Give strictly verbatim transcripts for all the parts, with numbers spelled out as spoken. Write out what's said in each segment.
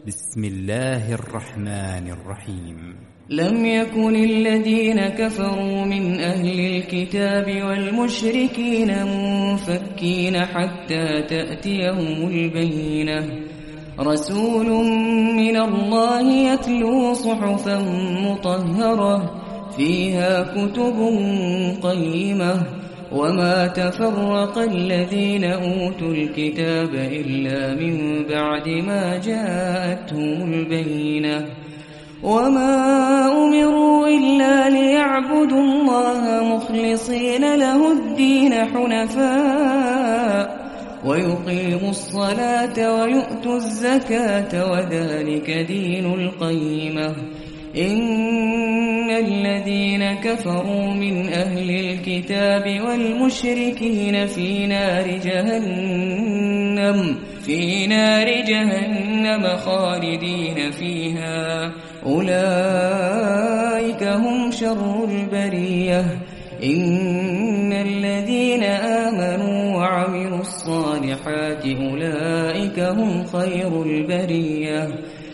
بسم الله الرحمن الرحيم. لم يكن الذين كفروا من أهل الكتاب والمشركين منفكين حتى تأتيهم البينة، رسول من الله يتلو صحفا مطهرة فيها كتب قيمة، وما تفرق الذين أوتوا الكتاب إلا من بعد ما جاءتهم البينة، وما أمروا إلا ليعبدوا الله مخلصين له الدين حنفاء ويقيموا الصلاة ويؤتوا الزكاة وذلك دين القيمة. إن الذين كفروا من أهل الكتاب والمشركين في نار جهنم في نار جهنم خالدين فيها، أولئك هم شر البرية. إن الذين آمنوا وعملوا الصالحات أولئك هم خير البرية،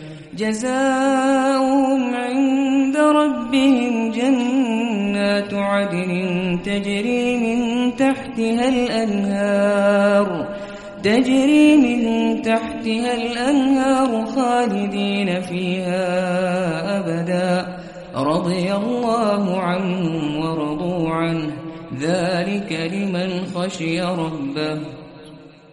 جزاؤهم عند ربهم جنات عدن تجري من تحتها الأنهار تجري من تحتها الأنهار خالدين فيها أبدا، رضي الله عنهم ورضوا عنه، ذلك لمن خشي ربه.